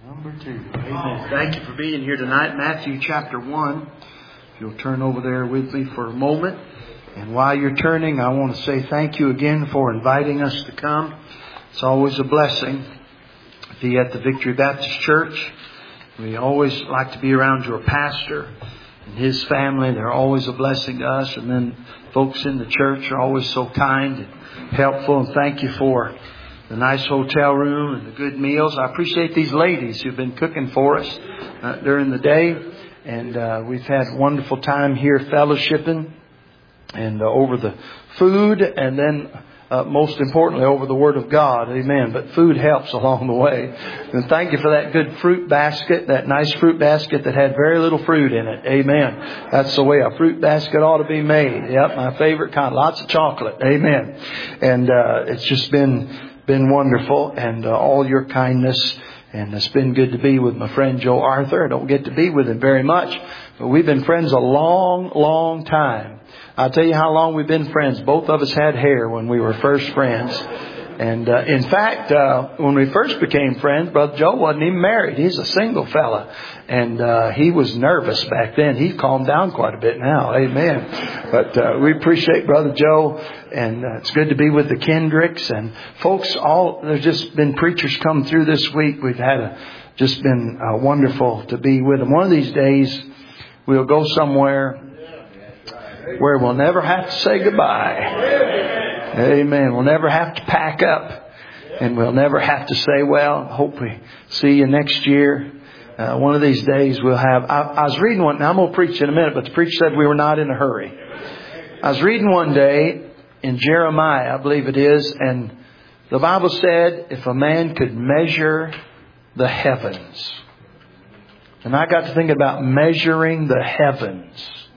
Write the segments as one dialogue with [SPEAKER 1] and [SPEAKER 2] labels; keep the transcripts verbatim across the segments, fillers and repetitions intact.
[SPEAKER 1] Number two. Amen. Thank you for being here tonight. Matthew chapter one. If you'll turn over there with me for a moment. And while you're turning, I want to say thank you again for inviting us to come. It's always a blessing to be at the Victory Baptist Church. We always like to be around your pastor and his family. They're always a blessing to us. And then folks in the church are always so kind and helpful. And thank you for the nice hotel room and the good meals. I appreciate these ladies who've been cooking for us uh, during the day. And uh, we've had a wonderful time here fellowshipping and uh, over the food, and then uh, most importantly over the Word of God. Amen. But food helps along the way. And thank you for that good fruit basket, that nice fruit basket that had very little fruit in it. Amen. That's the way a fruit basket ought to be made. Yep, my favorite kind. Lots of chocolate. Amen. And uh, it's just been been wonderful, and uh, all your kindness. And it's been good to be with my friend Joe Arthur. I don't get to be with him very much, but we've been friends a long, long time. I'll tell you how long we've been friends. Both of us had hair when we were first friends. And uh, in fact, uh, when we first became friends, Brother Joe wasn't even married. He's a single fella. And uh, he was nervous back then. He's calmed down quite a bit now. Amen. But uh, we appreciate Brother Joe. And uh, it's good to be with the Kendricks. And folks, all there's just been preachers come through this week. We've had a, just been uh, wonderful to be with them. One of these days, we'll go somewhere where we'll never have to say goodbye. Amen. We'll never have to pack up. And we'll never have to say, well, hope we see you next year. Uh, one of these days we'll have... I, I was reading one... Now I'm going to preach in a minute, but the preacher said we were not in a hurry. I was reading one day in Jeremiah, I believe it is, and the Bible said if a man could measure the heavens. And I got to thinking about measuring the heavens.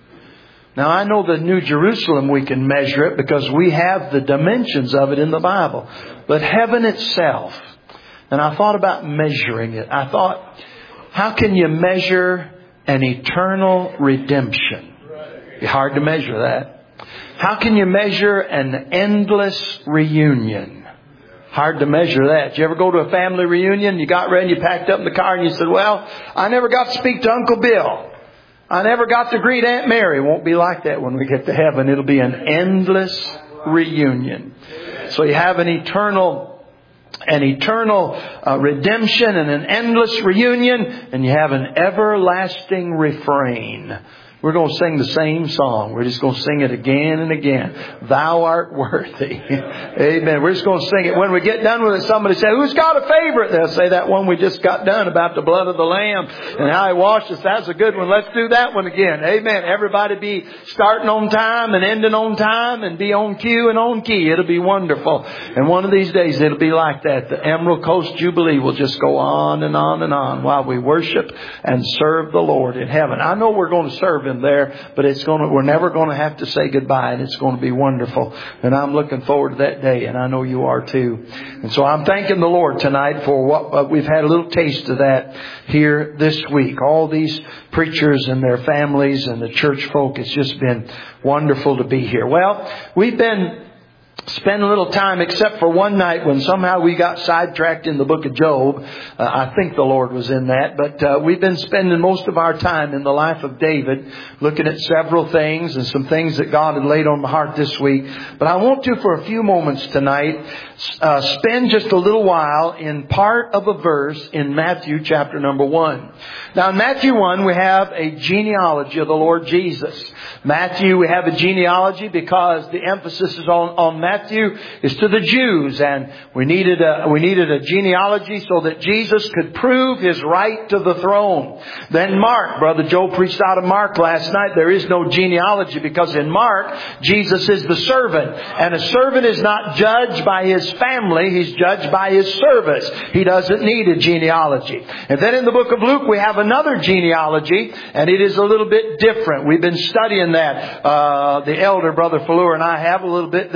[SPEAKER 1] Now, I know the New Jerusalem, we can measure it because we have the dimensions of it in the Bible. But heaven itself, and I thought about measuring it. I thought, how can you measure an eternal redemption? It'd be hard to measure that. How can you measure an endless reunion? Hard to measure that. Did you ever go to a family reunion? You got ready, you packed up in the car and you said, well, I never got to speak to Uncle Bill. I never got to greet Aunt Mary. It won't be like that when we get to heaven. It'll be an endless reunion. So you have an eternal, an eternal uh, redemption and an endless reunion, and you have an everlasting refrain. We're going to sing the same song. We're just going to sing it again and again. Thou art worthy. Amen. We're just going to sing it. When we get done with it, somebody say, who's got a favorite? They'll say that one we just got done about the blood of the Lamb and how He washed us. That's a good one. Let's do that one again. Amen. Everybody be starting on time and ending on time and be on cue and on key. It'll be wonderful. And one of these days it'll be like that. The Emerald Coast Jubilee will just go on and on and on while we worship and serve the Lord in heaven. I know we're going to serve Him there, but it's going to, we're never going to have to say goodbye, and it's going to be wonderful. And I'm looking forward to that day, and I know you are too. And so I'm thanking the Lord tonight for what uh, we've had a little taste of that here this week. All these preachers and their families and the church folk, it's just been wonderful to be here. Well, we've been spend a little time, except for one night when somehow we got sidetracked in the book of Job. Uh, I think the Lord was in that. But uh, we've been spending most of our time in the life of David, looking at several things and some things that God had laid on my heart this week. But I want to, for a few moments tonight, uh, spend just a little while in part of a verse in Matthew chapter number one. Now in Matthew one, we have a genealogy of the Lord Jesus. Matthew, we have a genealogy because the emphasis is on, on Matthew is to the Jews, and we needed a, we needed a genealogy so that Jesus could prove His right to the throne. Then Mark, Brother Joe preached out of Mark last night. There is no genealogy because in Mark, Jesus is the servant, and a servant is not judged by his family. He's judged by his service. He doesn't need a genealogy. And then in the book of Luke, we have another genealogy, and it is a little bit different. We've been studying that. Uh, the elder, Brother Fallour, and I have a little bit this week.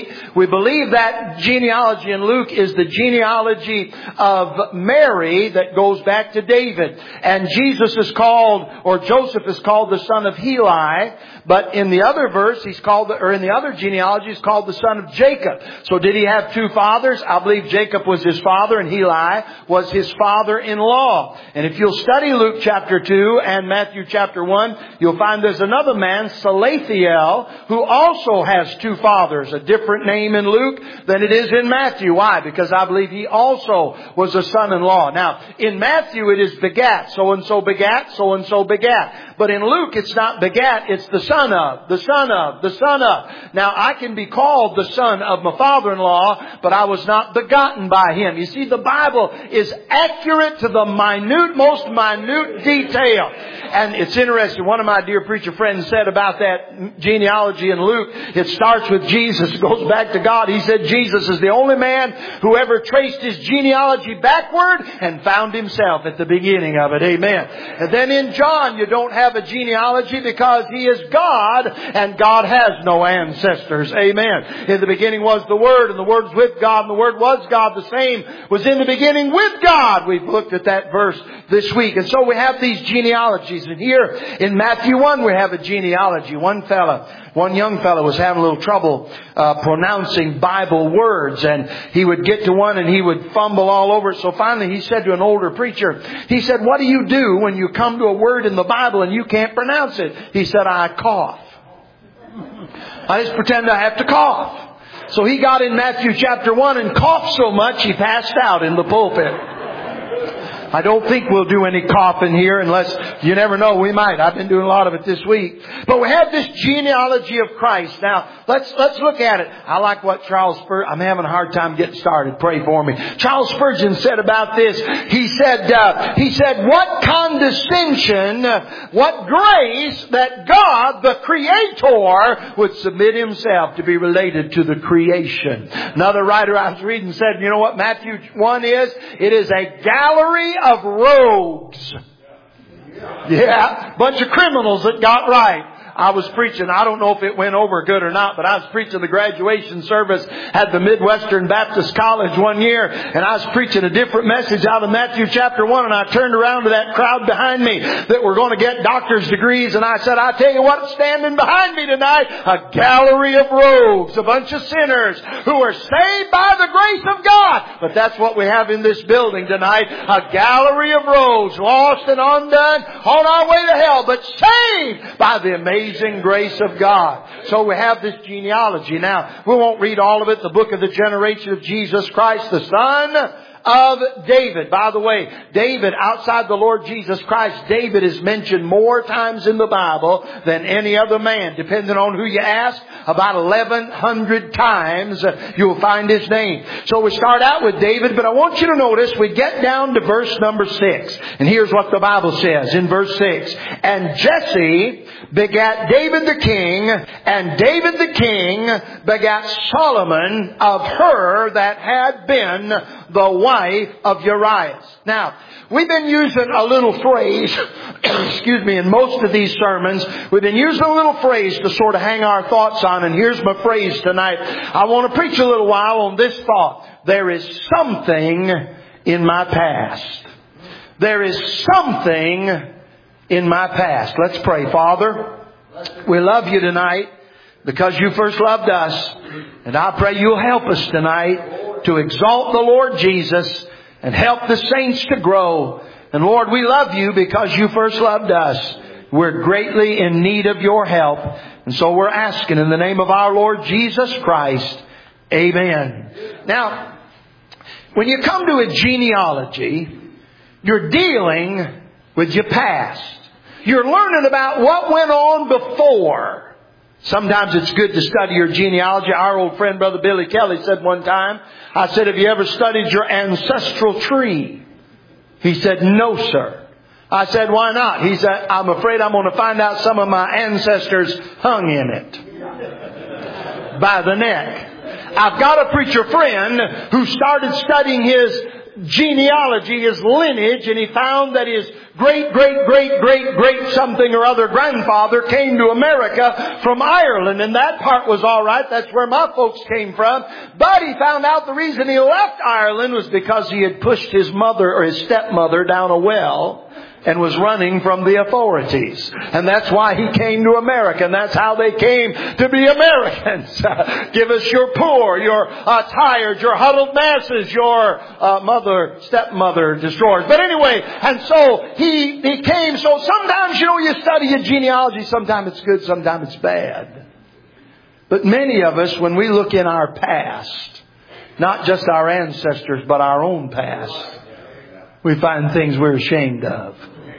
[SPEAKER 1] genealogy. We believe that genealogy in Luke is the genealogy of Mary that goes back to David. And Jesus is called, or Joseph is called the son of Heli. But in the other verse, he's called, or in the other genealogy, he's called the son of Jacob. So did he have two fathers? I believe Jacob was his father and Heli was his father-in-law. And if you'll study Luke chapter two and Matthew chapter one, you'll find there's another man, Salathiel, who also has two fathers. A different name in Luke than it is in Matthew. Why? Because I believe he also was a son-in-law. Now, in Matthew it is begat. So-and-so begat, so-and-so begat. But in Luke it's not begat, it's the son of, the son of, the son of. Now, I can be called the son of my father-in-law, but I was not begotten by him. You see, the Bible is accurate to the minute, most minute detail. And it's interesting. One of my dear preacher friends said about that genealogy in Luke, it starts with Jesus, it goes back to God. He said Jesus is the only man who ever traced his genealogy backward and found himself at the beginning of it. Amen. And then in John, you don't have a genealogy because he is God and God has no ancestors. Amen. In the beginning was the Word, and the Word was with God, and the Word was God. The same was in the beginning with God. We've looked at that verse this week. And so we have these genealogies. And here in Matthew one, we have a genealogy. One fella, one young fella was having a little trouble uh, pronouncing Bible words. And he would get to one and he would fumble all over it. So finally he said to an older preacher, he said, what do you do when you come to a word in the Bible and you can't pronounce it? He said, I cough. I just pretend I have to cough. So he got in Matthew chapter one and coughed so much he passed out in the pulpit. I don't think we'll do any coughing here unless, you never know, we might. I've been doing a lot of it this week. But we have this genealogy of Christ. Now, let's let's look at it. I like what Charles Spurgeon, I'm having a hard time getting started. Pray for me. Charles Spurgeon said about this, he said, uh, he said, what condescension, what grace that God, the Creator, would submit Himself to be related to the creation. Another writer I was reading said, you know what Matthew one is? It is a gallery of rogues. Yeah, bunch of criminals that got right. I was preaching, I don't know if it went over good or not, but I was preaching the graduation service at the Midwestern Baptist College one year, and I was preaching a different message out of Matthew chapter one, and I turned around to that crowd behind me that were going to get doctor's degrees, and I said, I tell you what's standing behind me tonight, a gallery of rogues, a bunch of sinners who are saved by the grace of God. But that's what we have in this building tonight, a gallery of rogues, lost and undone, on our way to hell, but saved by the amazing Amazing grace of God. So we have this genealogy. Now, we won't read all of it. The book of the generation of Jesus Christ, the Son of David. By the way, David, outside the Lord Jesus Christ, David is mentioned more times in the Bible than any other man. Depending on who you ask, about eleven hundred times you'll find his name. So we start out with David, but I want you to notice we get down to verse number six. And here's what the Bible says in verse six. And Jesse begat David the king, and David the king begat Solomon of her that had been the wife of Urias. Now, we've been using a little phrase, excuse me, in most of these sermons, we've been using a little phrase to sort of hang our thoughts on, and here's my phrase tonight. I want to preach a little while on this thought. There is something in my past. There is something in my past. Let's pray. Father, we love you tonight because you first loved us, and I pray you'll help us tonight to exalt the Lord Jesus and help the saints to grow. And Lord, we love you because you first loved us. We're greatly in need of your help. And so we're asking in the name of our Lord Jesus Christ. Amen. Now, when you come to a genealogy, you're dealing with your past. You're learning about what went on before. Sometimes it's good to study your genealogy. Our old friend, Brother Billy Kelly, said one time, I said, have you ever studied your ancestral tree? He said, no, sir. I said, why not? He said, I'm afraid I'm going to find out some of my ancestors hung in it by the neck. I've got a preacher friend who started studying his genealogy, his lineage, and he found that his great, great, great, great, great something or other grandfather came to America from Ireland, and that part was all right. That's where my folks came from. But he found out the reason he left Ireland was because he had pushed his mother or his stepmother down a well and was running from the authorities. And that's why he came to America. And that's how they came to be Americans. Give us your poor, your uh, tired, your huddled masses, your uh, mother, stepmother destroyers. But anyway, and so he, he came. So sometimes, you know, you study your genealogy. Sometimes it's good, sometimes it's bad. But many of us, when we look in our past, not just our ancestors, but our own past, we find things we're ashamed of.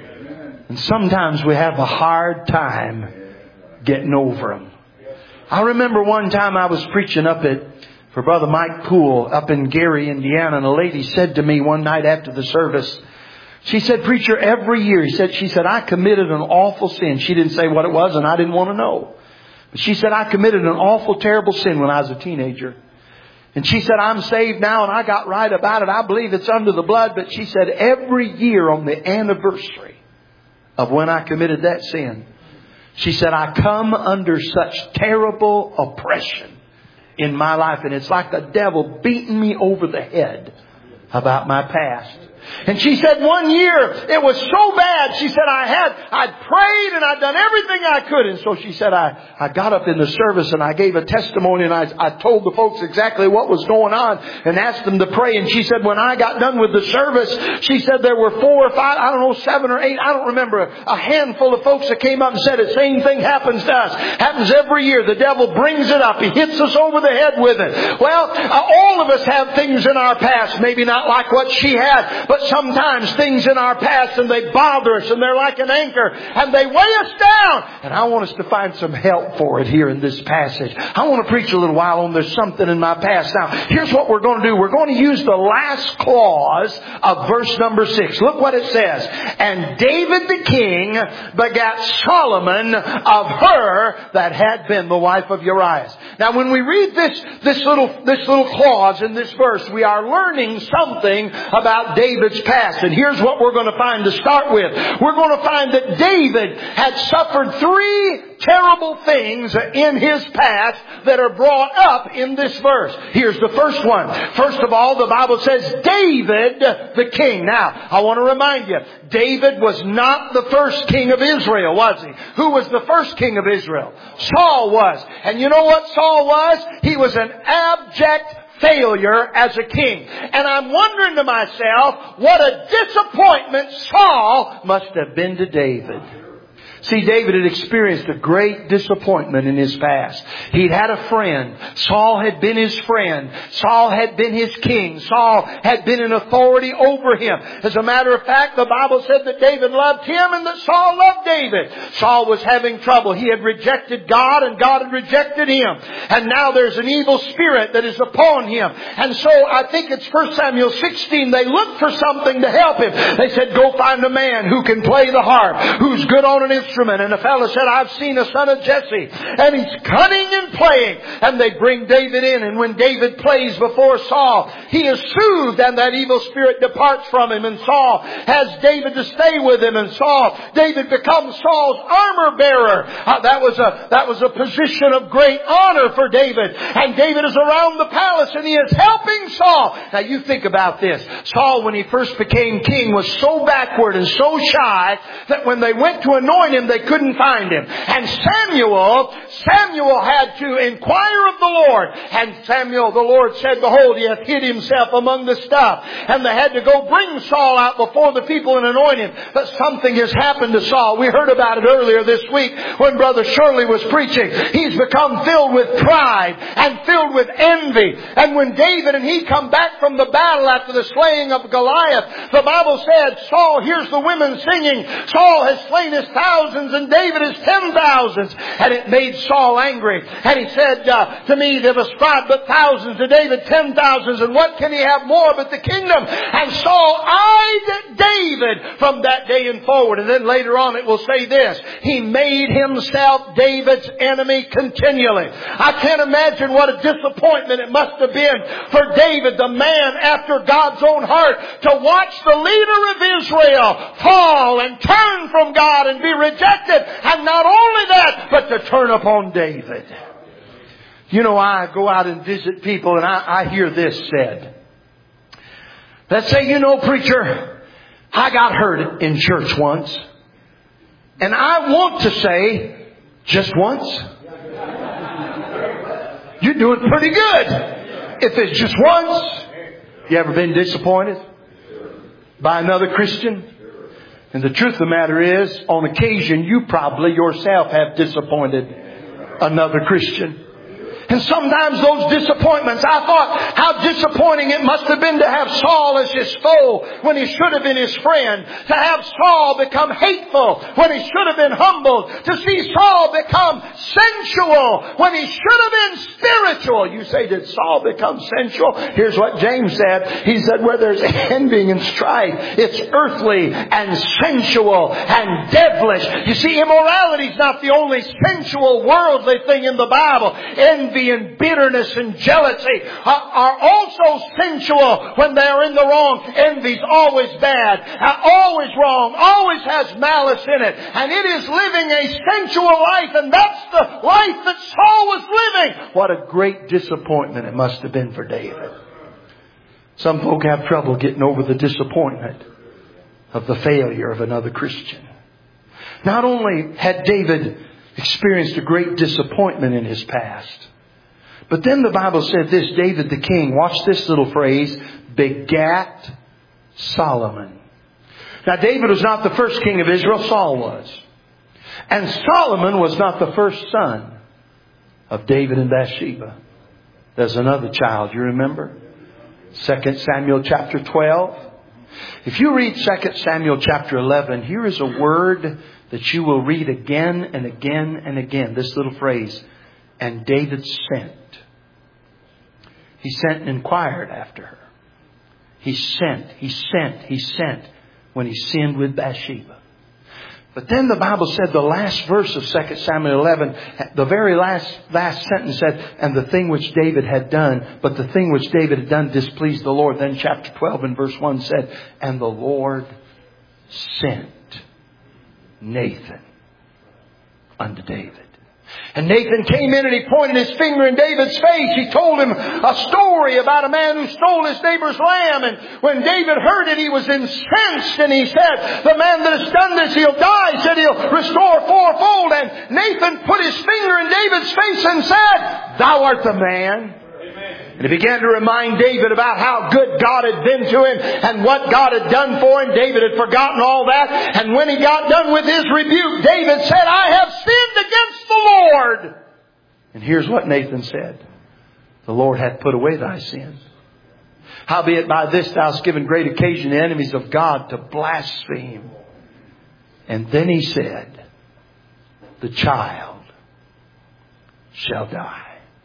[SPEAKER 1] And sometimes we have a hard time getting over them. I remember one time I was preaching up at, for Brother Mike Poole up in Gary, Indiana, and a lady said to me one night after the service, she said, "Preacher, every year," he said, she said, "I committed an awful sin." She didn't say what it was, and I didn't want to know. But she said, "I committed an awful, terrible sin when I was a teenager." And she said, "I'm saved now and I got right about it. I believe it's under the blood." But she said, every year on the anniversary of when I committed that sin, she said, I come under such terrible oppression in my life. And it's like the devil beating me over the head about my past. And she said one year it was so bad. She said I had, I'd prayed and I'd done everything I could. And so she said I, I got up in the service and I gave a testimony and I, I told the folks exactly what was going on and asked them to pray. And she said when I got done with the service, she said there were four or five, I don't know, seven or eight, I don't remember, a handful of folks that came up and said the same thing happens to us. Happens every year. The devil brings it up. He hits us over the head with it. Well, uh, all of us have things in our past, maybe not like what she had, but sometimes things in our past, and they bother us and they're like an anchor and they weigh us down. And I want us to find some help for it here in this passage. I want to preach a little while on there's something in my past. Now, here's what we're going to do. We're going to use the last clause of verse number six. Look what it says. And David the king begat Solomon of her that had been the wife of Uriah. Now, when we read this, this little, this little clause in this verse, we are learning something about David's past. And here's what we're going to find to start with. We're going to find that David had suffered three terrible things in his past that are brought up in this verse. Here's the first one. First of all, the Bible says David the king. Now, I want to remind you, David was not the first king of Israel, was he? Who was the first king of Israel? Saul was. And you know what Saul was? He was an abject failure as a king. And I'm wondering to myself, what a disappointment Saul must have been to David. See, David had experienced a great disappointment in his past. He'd had a friend. Saul had been his friend. Saul had been his king. Saul had been in authority over him. As a matter of fact, the Bible said that David loved him and that Saul loved David. Saul was having trouble. He had rejected God and God had rejected him. And now there's an evil spirit that is upon him. And so I think it's First Samuel sixteen. They looked for something to help him. They said, go find a man who can play the harp, who's good on an instrument. And the fellow said, I've seen a son of Jesse, and he's cunning in playing. And they bring David in, and when David plays before Saul, he is soothed, and that evil spirit departs from him. And Saul has David to stay with him, and Saul, David becomes Saul's armor bearer. Uh, that was a that was a position of great honor for David. And David is around the palace, and he is helping Saul. Now you think about this. Saul, when he first became king, was so backward and so shy that when they went to anoint him, they couldn't find him. And Samuel, Samuel had to inquire of the Lord. And Samuel, the Lord said, behold, he hath hid himself among the stuff. And they had to go bring Saul out before the people and anoint him. But something has happened to Saul. We heard about it earlier this week when Brother Shirley was preaching. He's become filled with pride and filled with envy. And when David and he come back from the battle after the slaying of Goliath, the Bible said, Saul, here's the women singing, Saul has slain his thousands and David is ten thousands. And it made Saul angry. And he said uh, to me, there was five but thousands, to David ten thousands. And what can he have more but the kingdom? And Saul eyed David David from that day and forward. And then later on it will say this: he made himself David's enemy continually. I can't imagine what a disappointment it must have been for David, the man after God's own heart, to watch the leader of Israel fall and turn from God and be rejected. And not only that, but to turn upon David. You know, I go out and visit people and I, I hear this said. Let's say, you know, preacher, I got hurt in church once. And I want to say, just once? You're doing pretty good. If it's just once. You ever been disappointed by another Christian? And the truth of the matter is, on occasion, you probably yourself have disappointed another Christian. And sometimes those disappointments, I thought how disappointing it must have been to have Saul as his foe when he should have been his friend. To have Saul become hateful when he should have been humbled. To see Saul become sensual when he should have been spiritual. You say, did Saul become sensual? Here's what James said. He said, where there's envy and strife, it's earthly and sensual and devilish. You see, immorality is not the only sensual, worldly thing in the Bible. Envy and bitterness and jealousy are also sensual when they are in the wrong. Envy's always bad, always wrong, always has malice in it. And it is living a sensual life, and that's the life that Saul was living. What a great disappointment it must have been for David. Some folk have trouble getting over the disappointment of the failure of another Christian. Not only had David experienced a great disappointment in his past, but then the Bible said this: David the king, watch this little phrase, begat Solomon. Now David was not the first king of Israel, Saul was. And Solomon was not the first son of David and Bathsheba. There's another child, you remember? Second Samuel chapter twelve. If you read Second Samuel chapter eleven, here is a word that you will read again and again and again. This little phrase, and David sent. He sent and inquired after her. He sent, he sent, he sent when he sinned with Bathsheba. But then the Bible said, the last verse of Second Samuel eleven, the very last, last sentence said, and the thing which David had done, but the thing which David had done displeased the Lord. Then chapter twelve and verse one said, and the Lord sent Nathan unto David. And Nathan came in and he pointed his finger in David's face. He told him a story about a man who stole his neighbor's lamb. And when David heard it, he was incensed. And he said, the man that has done this, he'll die. He said he'll restore fourfold. And Nathan put his finger in David's face and said, thou art the man. And he began to remind David about how good God had been to him and what God had done for him. David had forgotten all that. And when he got done with his rebuke, David said, I have sinned against the Lord. And here's what Nathan said. The Lord hath put away thy sins. Howbeit by this thou hast given great occasion to enemies of God to blaspheme. And then he said, the child shall die.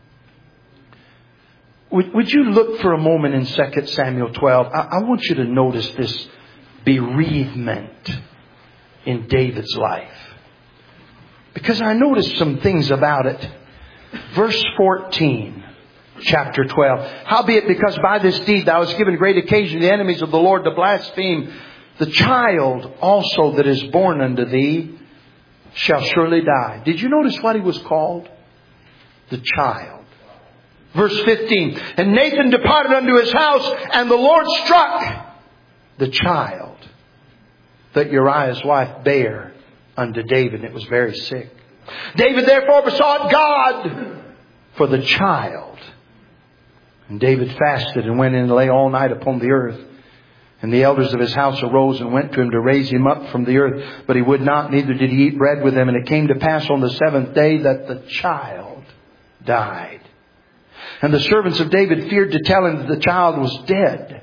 [SPEAKER 1] Would, would you look for a moment in Second Samuel twelve? I, I want you to notice this bereavement in David's life. Because I noticed some things about it. Verse fourteen, chapter twelve. Howbeit because by this deed thou hast given great occasion to the enemies of the Lord to blaspheme, the child also that is born unto thee shall surely die. Did you notice what he was called? The child. Verse fifteen, and Nathan departed unto his house, and the Lord struck the child that Uriah's wife bare unto David, and it was very sick. David therefore besought God for the child. And David fasted and went in and lay all night upon the earth. And the elders of his house arose and went to him to raise him up from the earth. But he would not, neither did he eat bread with them. And it came to pass on the seventh day that the child died. And the servants of David feared to tell him that the child was dead.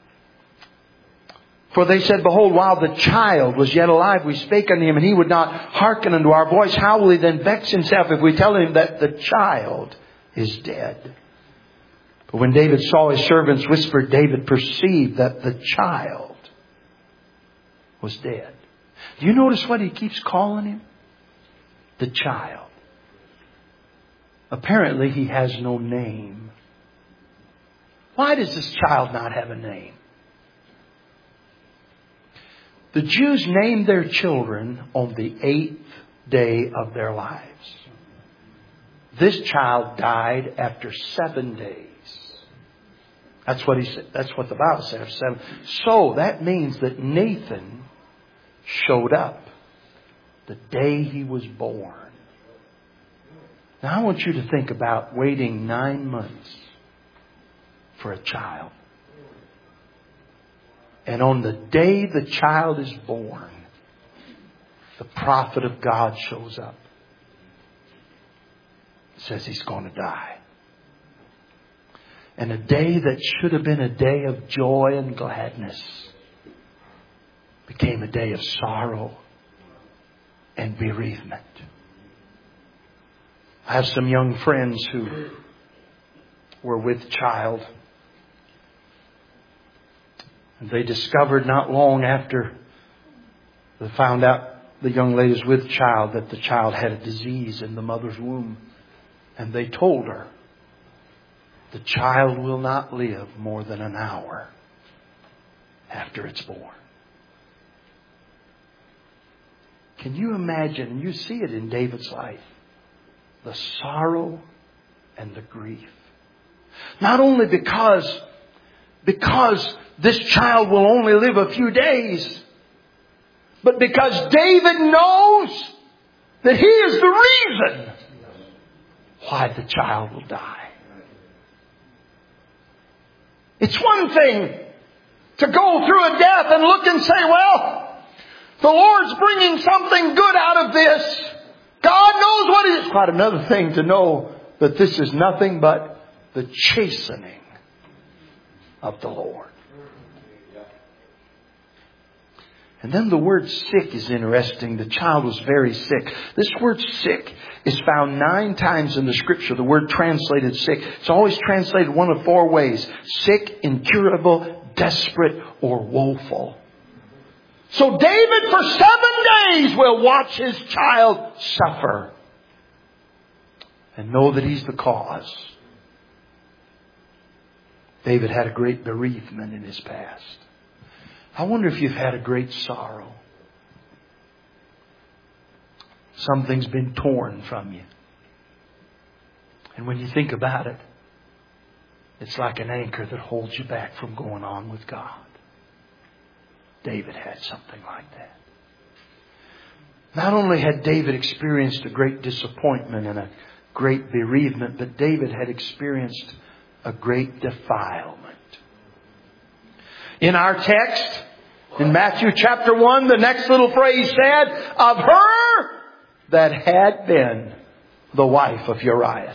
[SPEAKER 1] For they said, behold, while the child was yet alive, we spake unto him, and he would not hearken unto our voice. How will he then vex himself if we tell him that the child is dead? But when David saw his servants whispered, David perceived that the child was dead. Do you notice what he keeps calling him? The child. Apparently he has no name. Why does this child not have a name? The Jews named their children on the eighth day of their lives. This child died after seven days. That's what he said. That's what the Bible says. Seven. So that means that Nathan showed up the day he was born. Now I want you to think about waiting nine months for a child. And on the day the child is born, the prophet of God shows up. Says he's going to die. And a day that should have been a day of joy and gladness became a day of sorrow and bereavement. I have some young friends who were with child. And they discovered not long after they found out the young lady was with child that the child had a disease in the mother's womb. And they told her, the child will not live more than an hour after it's born. Can you imagine, and you see it in David's life, the sorrow and the grief. Not only because, because this child will only live a few days, but because David knows that he is the reason why the child will die. It's one thing to go through a death and look and say, well, the Lord's bringing something good out of this. God knows what it is. Quite another thing to know that this is nothing but the chastening of the Lord. And then the word sick is interesting. The child was very sick. This word sick is found nine times in the Scripture. The word translated sick. It's always translated one of four ways. Sick, incurable, desperate, or woeful. So David for seven days will watch his child suffer. And know that he's the cause. David had a great bereavement in his past. I wonder if you've had a great sorrow. Something's been torn from you. And when you think about it, it's like an anchor that holds you back from going on with God. David had something like that. Not only had David experienced a great disappointment and a great bereavement, but David had experienced a great defilement. In our text, in Matthew chapter one, the next little phrase said, of her that had been the wife of Uriah.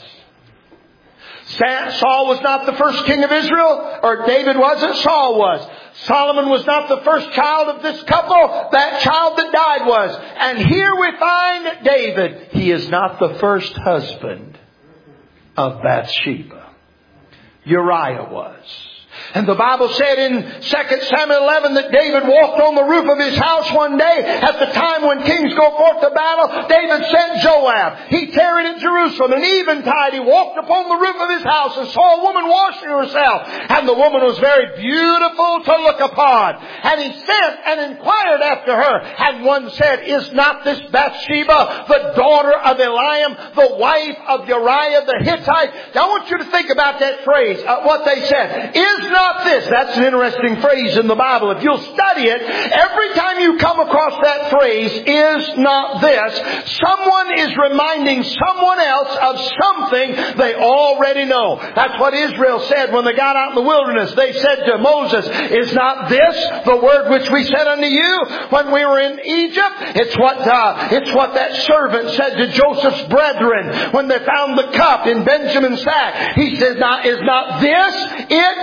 [SPEAKER 1] Saul was not the first king of Israel, or David wasn't, Saul was. Solomon was not the first child of this couple, that child that died was. And here we find David. He is not the first husband of Bathsheba. Uriah was. And the Bible said in Second Samuel eleven that David walked on the roof of his house one day at the time when kings go forth to battle. David sent Joab. He tarried in Jerusalem, and eventide he walked upon the roof of his house and saw a woman washing herself. And the woman was very beautiful to look upon. And he sent and inquired after her. And one said, is not this Bathsheba, the daughter of Eliam, the wife of Uriah the Hittite? Now I want you to think about that phrase, uh, what they said. Is not this. That's an interesting phrase in the Bible. If you'll study it, every time you come across that phrase, is not this, someone is reminding someone else of something they already know. That's what Israel said when they got out in the wilderness. They said to Moses, is not this the word which we said unto you when we were in Egypt? It's what, uh, it's what that servant said to Joseph's brethren when they found the cup in Benjamin's sack. He said, not, is not this it which my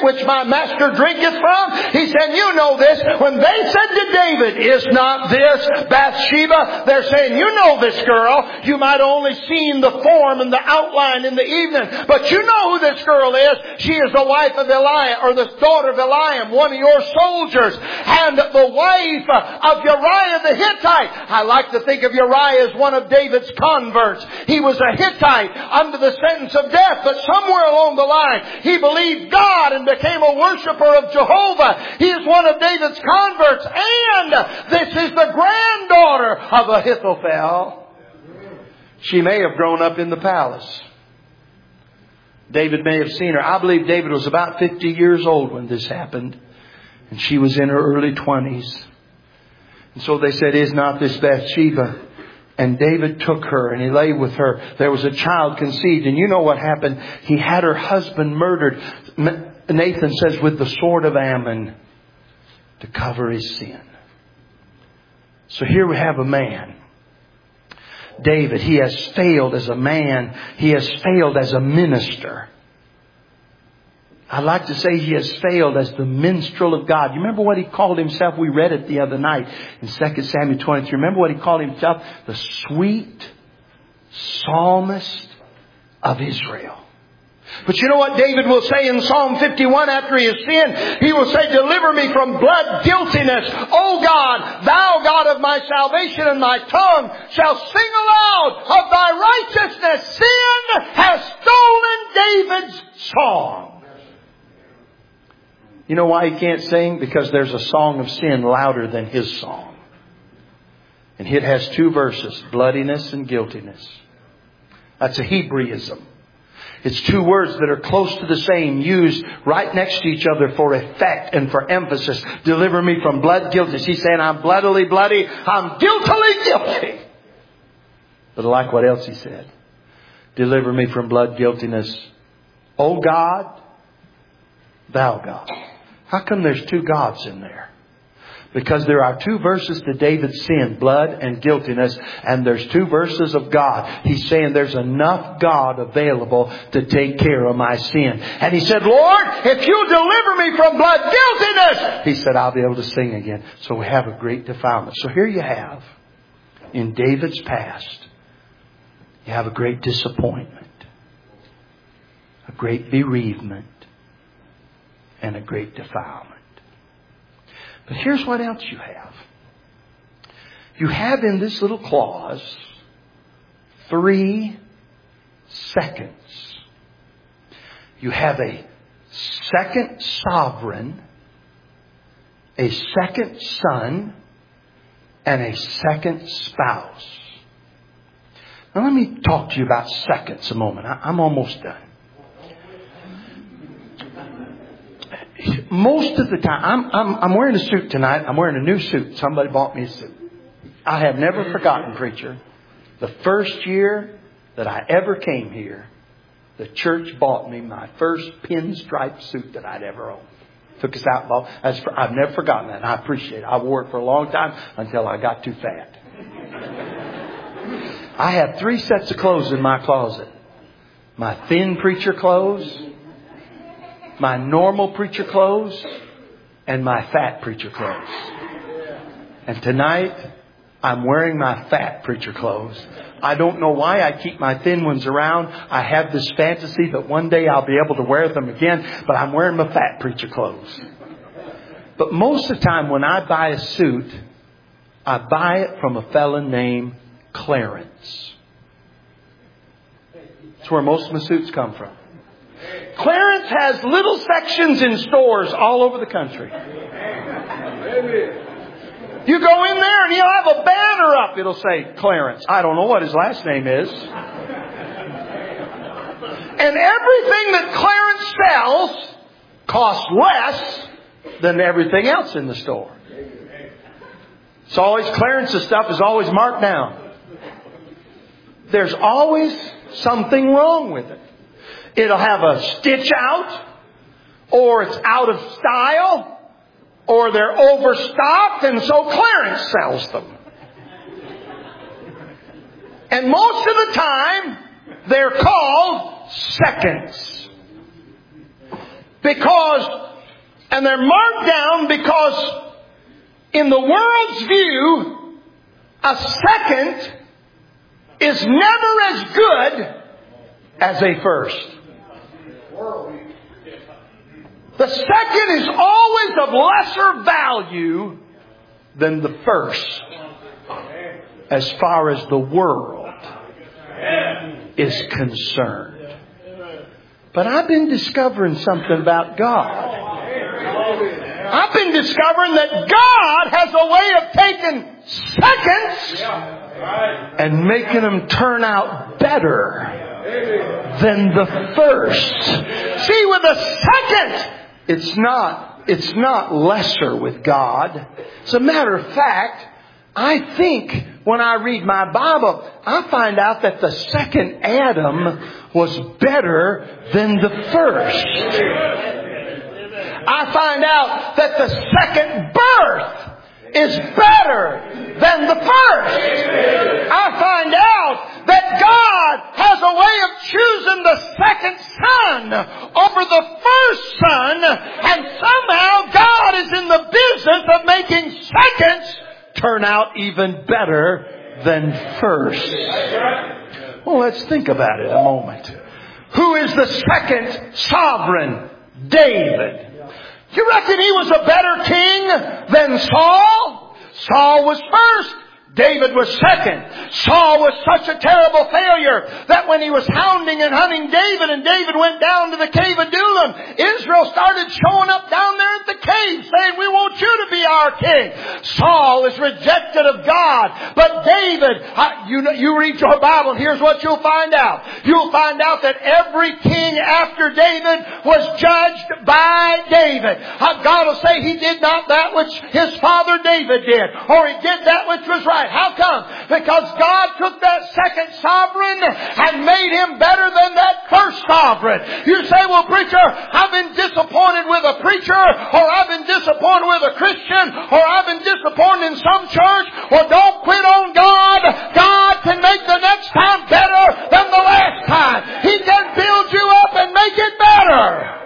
[SPEAKER 1] master drinketh from? He said, you know this. When they said to David, is not this Bathsheba? They're saying, you know this girl. You might have only seen the form and the outline in the evening, but you know who this girl is. She is the wife of Eliam, or the daughter of Eliam, one of your soldiers, and the wife of Uriah the Hittite. I like to think of Uriah as one of David's converts. He was a Hittite under the sentence of death, but somewhere along the line, he believed God and became a worshiper of Jehovah. He is one of David's converts, and this is the granddaughter of Ahithophel. She may have grown up in the palace. David may have seen her. I believe David was about fifty years old when this happened, and she was in her early twenties. And so they said, is not this Bathsheba? And David took her and he lay with her. There was a child conceived. And you know what happened? He had her husband murdered. Nathan says, with the sword of Ammon, to cover his sin. So here we have a man. David, he has failed as a man. He has failed as a minister. I'd like to say he has failed as the minstrel of God. You remember what he called himself? We read it the other night in Second Samuel twenty-three. Remember what he called himself? The sweet psalmist of Israel. But you know what David will say in Psalm fifty-one after he has sinned? He will say, deliver me from blood guiltiness. O God, thou God of my salvation, and my tongue shall sing aloud of thy righteousness. Sin has stolen David's song. You know why he can't sing? Because there's a song of sin louder than his song. And it has two verses, bloodiness and guiltiness. That's a Hebraism. It's two words that are close to the same, used right next to each other for effect and for emphasis. Deliver me from blood guiltiness. He's saying, I'm bloodily bloody. I'm guiltily guilty. But I like what else he said. Deliver me from blood guiltiness. O God, thou God. How come there's two gods in there? Because there are two verses to David's sin, blood and guiltiness, and there's two verses of God. He's saying there's enough God available to take care of my sin. And he said, Lord, if you deliver me from blood guiltiness, he said, I'll be able to sing again. So we have a great defilement. So here you have, in David's past, you have a great disappointment, a great bereavement, and a great defilement. But here's what else you have. You have in this little clause three seconds. You have a second sovereign, a second son, and a second spouse. Now let me talk to you about seconds a moment. I'm almost done. Most of the time, I'm, I'm, I'm wearing a suit tonight. I'm wearing a new suit. Somebody bought me a suit. I have never forgotten, preacher, the first year that I ever came here, the church bought me my first pinstripe suit that I'd ever owned. Took us out. Ball. I've never forgotten that. And I appreciate it. I wore it for a long time until I got too fat. I have three sets of clothes in my closet. My thin preacher clothes, my normal preacher clothes, and my fat preacher clothes. And tonight, I'm wearing my fat preacher clothes. I don't know why I keep my thin ones around. I have this fantasy that one day I'll be able to wear them again, but I'm wearing my fat preacher clothes. But most of the time when I buy a suit, I buy it from a fella named Clarence. That's where most of my suits come from. Clarence has little sections in stores all over the country. You go in there and he'll have a banner up. It'll say Clarence. I don't know what his last name is. And everything that Clarence sells costs less than everything else in the store. It's always, Clarence's stuff is always marked down. There's always something wrong with it. It'll have a stitch out, or it's out of style, or they're overstocked, and so Clarence sells them. And most of the time, they're called seconds. Because And they're marked down because in the world's view, a second is never as good as a first. The second is always of lesser value than the first as far as the world is concerned. But I've been discovering something about God. I've been discovering that God has a way of taking seconds and making them turn out better than the first. See, with a second, it's not, it's not lesser with God. As a matter of fact, I think when I read my Bible, I find out that the second Adam was better than the first. I find out that the second birth is better than the first. I find out that God has a way of choosing the second son over the first son, and somehow God is in the business of making seconds turn out even better than first. Well, let's think about it a moment. Who is the second sovereign? David. You reckon he was a better king than Saul? Saul was first. David was second. Saul was such a terrible failure that when he was hounding and hunting David and David went down to the cave of Adullam, Israel started showing up down there at the cave saying, we want you to be our king. Saul is rejected of God. But David, uh, you, know, you read your Bible, here's what you'll find out. You'll find out that every king after David was judged by David. Uh, God will say he did not that which his father David did, or he did that which was right. How come? Because God took that second sovereign and made him better than that first sovereign. You say, well, preacher, I've been disappointed with a preacher, or I've been disappointed with a Christian, or I've been disappointed in some church. Well, don't quit on God. God can make the next time better than the last time. He can build you up and make it better.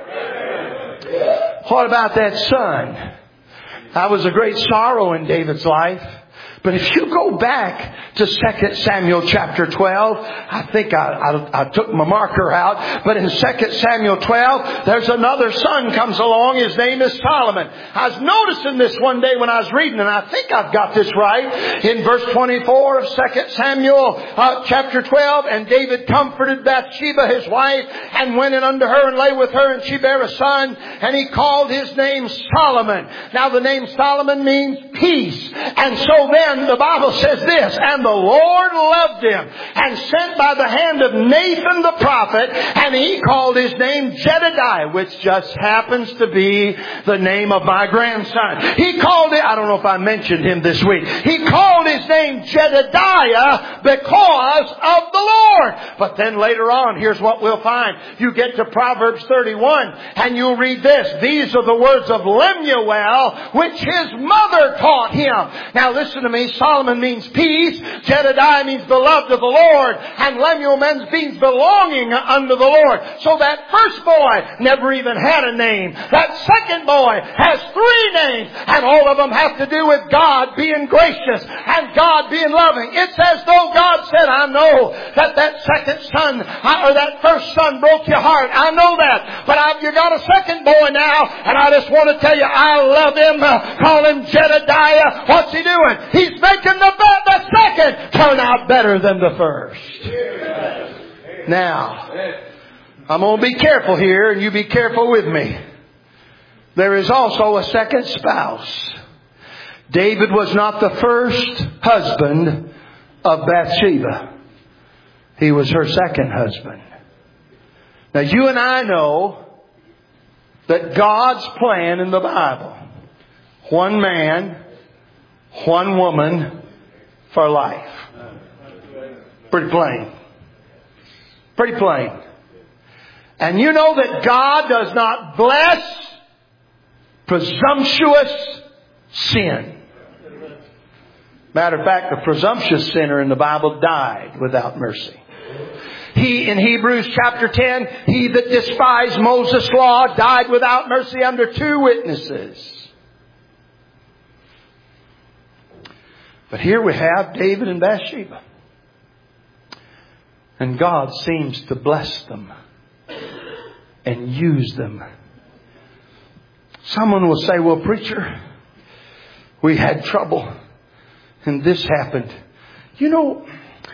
[SPEAKER 1] What about that son? That was a great sorrow in David's life. But if you go back to Second Samuel chapter twelve, I think I, I, I took my marker out, but in Second Samuel twelve, there's another son comes along. His name is Solomon. I was noticing this one day when I was reading, and I think I've got this right. In verse twenty-four of Second Samuel uh, chapter twelve, and David comforted Bathsheba, his wife, and went in unto her and lay with her, and she bare a son, and he called his name Solomon. Now the name Solomon means peace. And so then, the Bible says this, and the Lord loved him and sent by the hand of Nathan the prophet, and he called his name Jedediah, which just happens to be the name of my grandson. He called it, I don't know if I mentioned him this week, he called his name Jedediah because of the Lord. But then later on, here's what we'll find. You get to Proverbs thirty-one, and you'll read this. These are the words of Lemuel, which his mother taught him. Now listen to me. Solomon means peace. Jedediah means beloved of the Lord. And Lemuel means belonging unto the Lord. So that first boy never even had a name. That second boy has three names. And all of them have to do with God being gracious and God being loving. It's as though God said, I know that that second son or that first son broke your heart. I know that. But I've, you got a second boy now. And I just want to tell you, I love him. Uh, call him Jedediah. What's he doing? He's making the, the second turn out better than the first. Now, I'm going to be careful here, and you be careful with me. There is also a second spouse. David was not the first husband of Bathsheba. He was her second husband. Now, you and I know that God's plan in the Bible, one man, one woman for life. Pretty plain. Pretty plain. And you know that God does not bless presumptuous sin. Matter of fact, the presumptuous sinner in the Bible died without mercy. He, in Hebrews chapter ten, he that despised Moses' law died without mercy under two witnesses. But here we have David and Bathsheba. And God seems to bless them and use them. Someone will say, well, preacher, we had trouble and this happened. You know,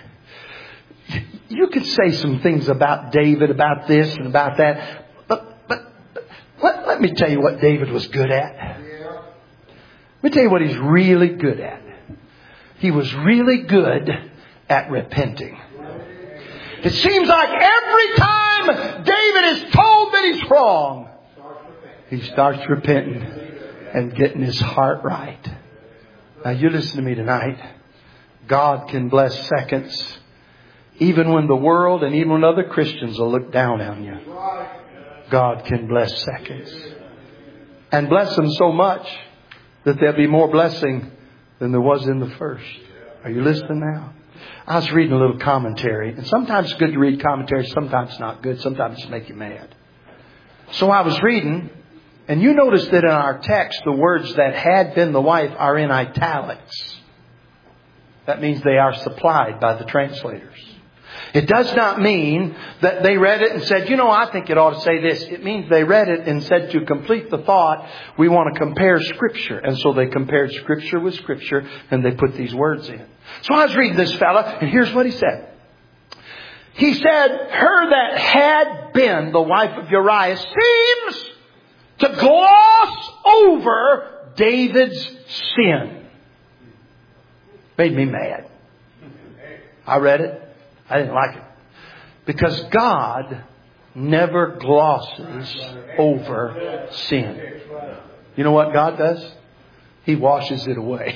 [SPEAKER 1] you could say some things about David, about this and about that. But, but, but let, let me tell you what David was good at. Let me tell you what he's really good at. He was really good at repenting. It seems like every time David is told that he's wrong, he starts repenting and getting his heart right. Now you listen to me tonight. God can bless seconds. Even when the world and even when other Christians will look down on you. God can bless seconds. And bless them so much that there'll be more blessing than there was in the first. Are you listening now? I was reading a little commentary. And sometimes it's good to read commentary. Sometimes it's not good. Sometimes it's make you mad. So I was reading. And you notice that in our text, the words that had been the wife are in italics. That means they are supplied by the translators. It does not mean that they read it and said, you know, I think it ought to say this. It means they read it and said, to complete the thought, we want to compare Scripture. And so they compared Scripture with Scripture and they put these words in. So I was reading this fella and here's what he said. He said, her that had been the wife of Uriah seems to gloss over David's sin. Made me mad. I read it. I didn't like it. Because God never glosses over sin. You know what God does? He washes it away.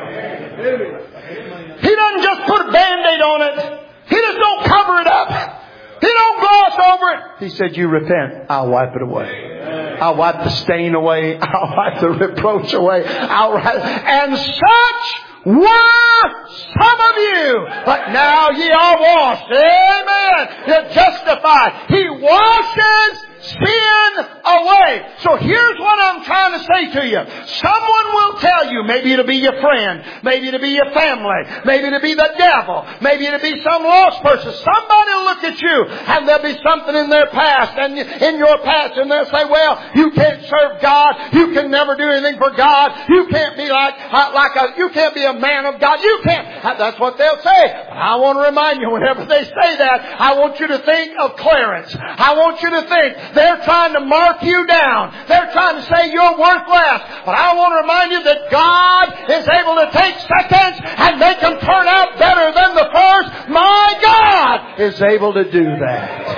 [SPEAKER 1] He doesn't just put a Band-Aid on it. He just don't cover it up. He don't gloss over it. He said, you repent, I'll wipe it away. I'll wipe the stain away. I'll wipe the reproach away. I'll wipe. And such were some of you, but now ye are washed. Amen. You're justified. He washes sin away. So here's what I'm trying to say to you. Someone will tell you, maybe it'll be your friend, maybe it'll be your family, maybe it'll be the devil, maybe it'll be some lost person. Somebody will look at you and there'll be something in their past and in your past and they'll say, well, you can't serve God. You can never do anything for God. You can't be like, like a, you can't be a man of God. You can't. That's what they'll say. But I want to remind you, whenever they say that, I want you to think of Clarence. I want you to think, they're trying to mark you down. They're trying to say you're worthless. But I want to remind you that God is able to take seconds and make them turn out better than the first. My God is able to do that.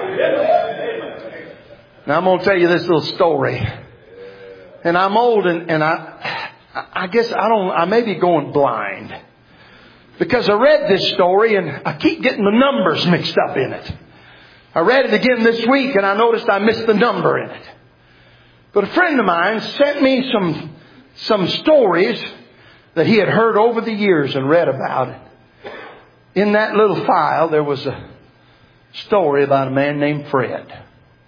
[SPEAKER 1] Now I'm going to tell you this little story. And I'm old and, and I, I guess I don't, I may be going blind. Because I read this story and I keep getting the numbers mixed up in it. I read it again this week and I noticed I missed the number in it. But a friend of mine sent me some, some stories that he had heard over the years and read about it. In that little file, there was a story about a man named Fred.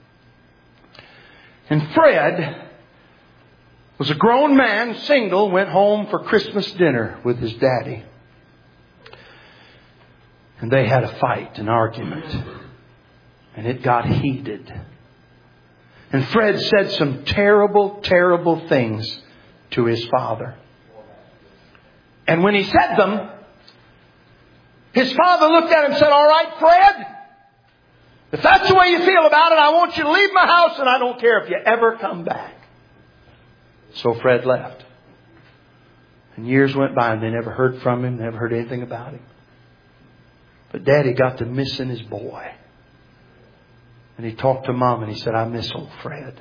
[SPEAKER 1] And Fred was a grown man, single, went home for Christmas dinner with his daddy. And they had a fight, an argument. And it got heated. And Fred said some terrible, terrible things to his father. And when he said them, his father looked at him and said, all right, Fred, if that's the way you feel about it, I want you to leave my house and I don't care if you ever come back. So Fred left. And years went by and they never heard from him, never heard anything about him. But Daddy got to missing his boy. And he talked to Mom and he said, I miss old Fred.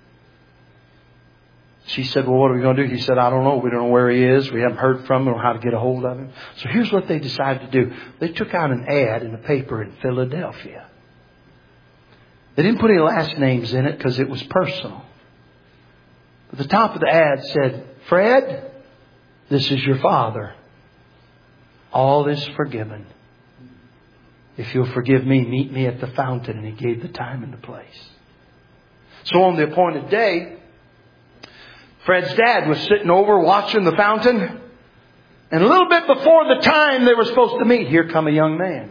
[SPEAKER 1] She said, well, what are we going to do? He said, I don't know. We don't know where he is. We haven't heard from him or how to get a hold of him. So here's what they decided to do. They took out an ad in the paper in Philadelphia. They didn't put any last names in it because it was personal. But the top of the ad said, Fred, this is your father. All is forgiven. If you'll forgive me, meet me at the fountain. And he gave the time and the place. So on the appointed day, Fred's dad was sitting over watching the fountain. And a little bit before the time they were supposed to meet, here come a young man.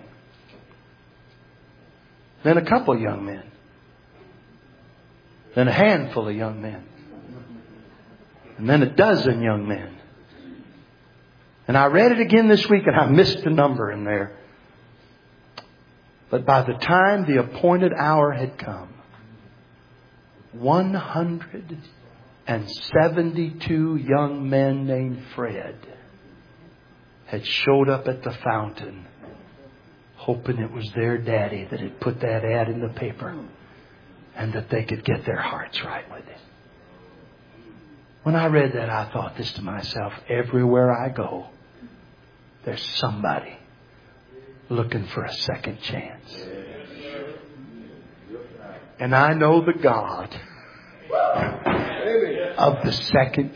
[SPEAKER 1] Then a couple of young men. Then a handful of young men. And then a dozen young men. And I read it again this week and I missed a number in there. But by the time the appointed hour had come, one hundred seventy-two young men named Fred had showed up at the fountain, hoping it was their daddy that had put that ad in the paper and that they could get their hearts right with it. When I read that, I thought this to myself: everywhere I go, there's somebody looking for a second chance. And I know the God of the second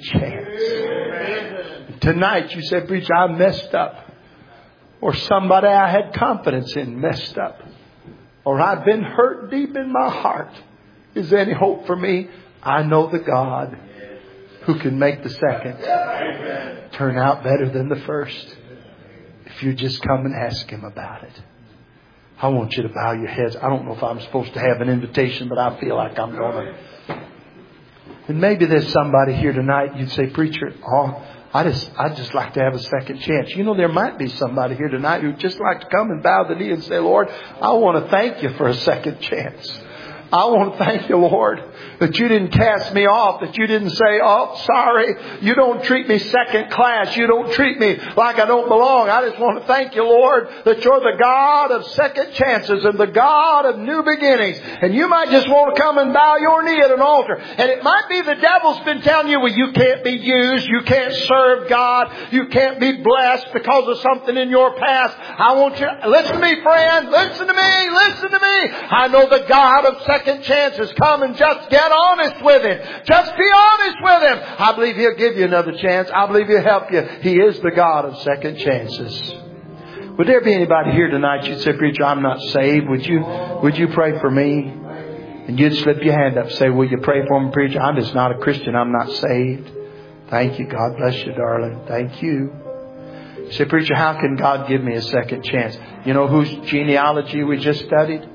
[SPEAKER 1] chance. Tonight you said, preacher, I messed up. Or somebody I had confidence in messed up. Or I've been hurt deep in my heart. Is there any hope for me? I know the God who can make the second turn out better than the first. If you just come and ask Him about it. I want you to bow your heads. I don't know if I'm supposed to have an invitation, but I feel like I'm going to. And maybe there's somebody here tonight. You'd say, preacher, oh, I just, I'd just like to have a second chance. You know, there might be somebody here tonight who'd just like to come and bow the knee and say, Lord, I want to thank you for a second chance. I want to thank you, Lord, that you didn't cast me off, that you didn't say, oh, sorry, you don't treat me second class. You don't treat me like I don't belong. I just want to thank you, Lord, that you're the God of second chances and the God of new beginnings. And you might just want to come and bow your knee at an altar. And it might be the devil's been telling you, well, you can't be used. You can't serve God. You can't be blessed because of something in your past. I want you, listen to me, friend. Listen to me. Listen to me. I know the God of second Second chances. Come and just get honest with Him. Just be honest with Him. I believe He'll give you another chance. I believe He'll help you. He is the God of second chances. Would there be anybody here tonight you'd say, preacher, I'm not saved. Would you, would you pray for me? And you'd slip your hand up and say, will you pray for me, preacher? I'm just not a Christian. I'm not saved. Thank you. God bless you, darling. Thank you. You say, preacher, how can God give me a second chance? You know whose genealogy we just studied?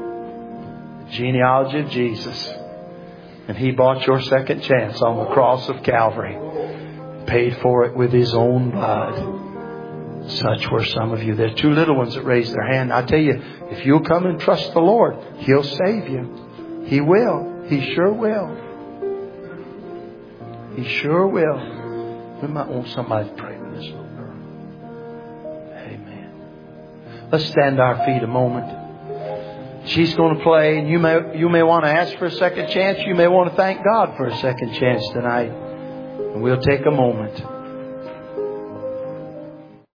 [SPEAKER 1] Genealogy of Jesus. And He bought your second chance on the cross of Calvary. Paid for it with His own blood. Such were some of you. There are two little ones that raised their hand. I tell you, if you'll come and trust the Lord, He'll save you. He will. He sure will. He sure will. We might want somebody to pray with this little girl. Amen. Let's stand to our feet a moment. She's going to play, and you may you may want to ask for a second chance. You may want to thank God for a second chance tonight. And we'll take a moment.